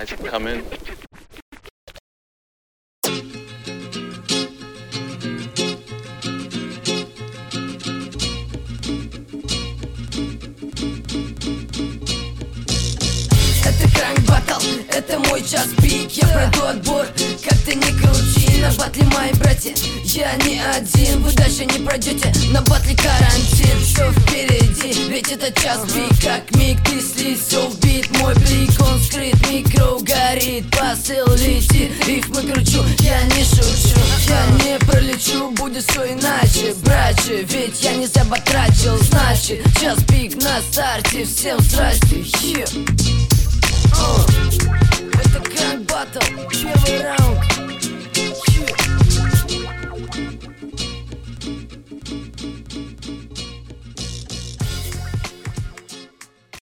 guys for coming. Это Crank Battle, это мой час пик. Я пройду отбор, как ты не крути. На батле мои братья, я не один. Вы дальше не пройдете, на батле карантин. Что впереди, ведь это час пик. Как миг ты слился в бит. Мой блик, он скрыт, микро горит. Посыл летит, рифмы кручу. Я не шучу, я не пролечу. Будет все иначе, братья, ведь я не зря потрачил. Значит, час пик на старте. Всем здрасте, это Crank Battle, первый раунд.